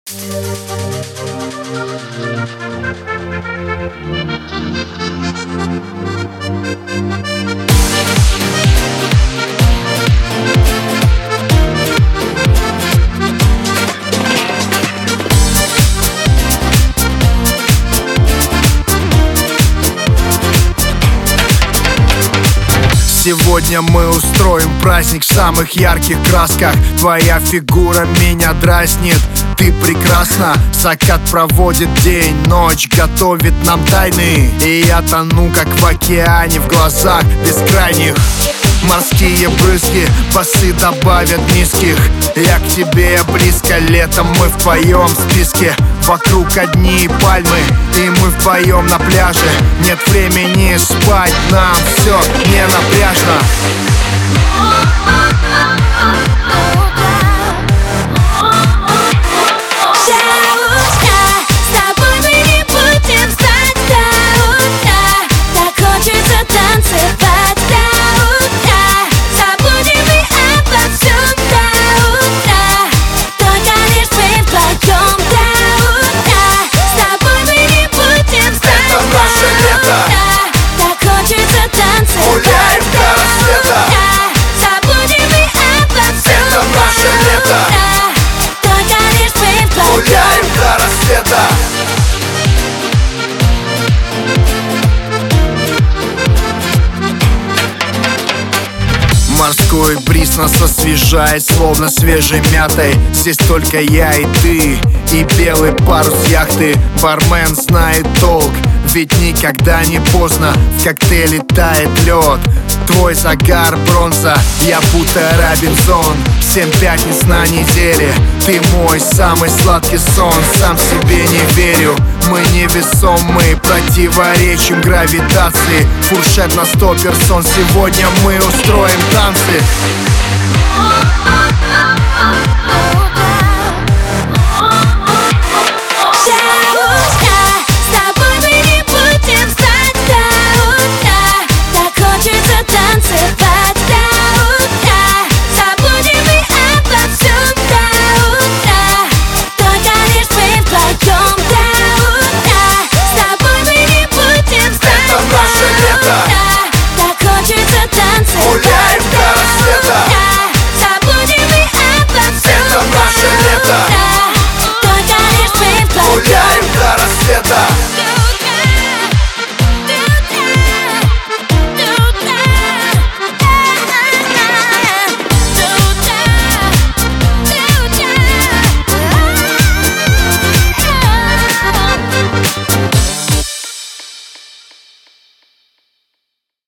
Сегодня мы устроим праздник в самых ярких красках. Твоя фигура меня дразнит, ты прекрасна. Закат проводит день, ночь готовит нам тайны. И я тону, как в океане, в глазах бескрайних. Морские брызги, басы добавят низких. Я к тебе близко, летом мы в твоем списке. Вокруг одни пальмы, и мы вдвоем на пляже. Нет времени спать, нам все не напряжно. Гуляем до рассвета. Забудем и обо всем. Это наше лето. Только лишь мы вдвоем. Гуляем до рассвета. Морской бриз нас освежает, словно свежей мятой. Здесь только я и ты, и белый парус яхты. Бармен знает толк, ведь никогда не поздно. В коктейле тает лед, твой загар бронза, я будто Робинзон. 7 пятниц на неделе, ты мой самый сладкий сон. Сам себе не верю, мы невесомы, противоречим гравитации. Фуршет на 100 персон, сегодня мы устроим танцы.